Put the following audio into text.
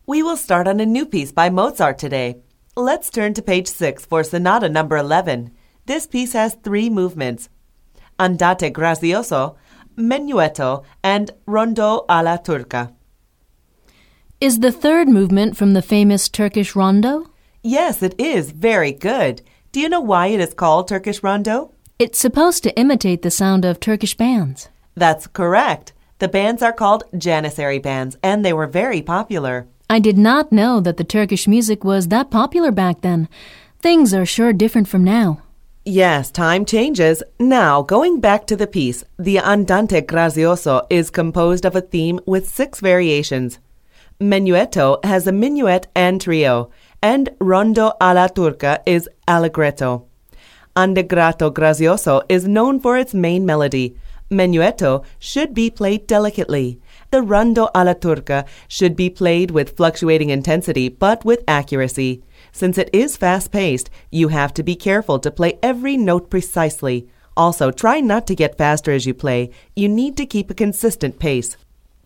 We will start on a new piece by Mozart today. Let's turn to page 6 for Sonata number 11. This piece has 3 movements: Andante grazioso, Menuetto, and Rondo alla Turca. Is the third movement from the famous Turkish rondo? Yes, it is. Very good. Do you know why it is called Turkish rondo? It's supposed to imitate the sound of Turkish bands. That's correct. The bands are called Janissary bands, and they were very popular. I did not know that the Turkish music was that popular back then. Things are sure different from now. Yes, time changes. Now, going back to the piece, the Andante grazioso is composed of a theme with 6 variations. Menuetto has a minuet and trio, and Rondo alla Turca is allegretto. Andante grazioso is known for its main melody. Menuetto should be played delicately. The Rondo alla Turca should be played with fluctuating intensity but with accuracy. Since it is fast-paced, you have to be careful to play every note precisely. Also, try not to get faster as you play. You need to keep a consistent pace.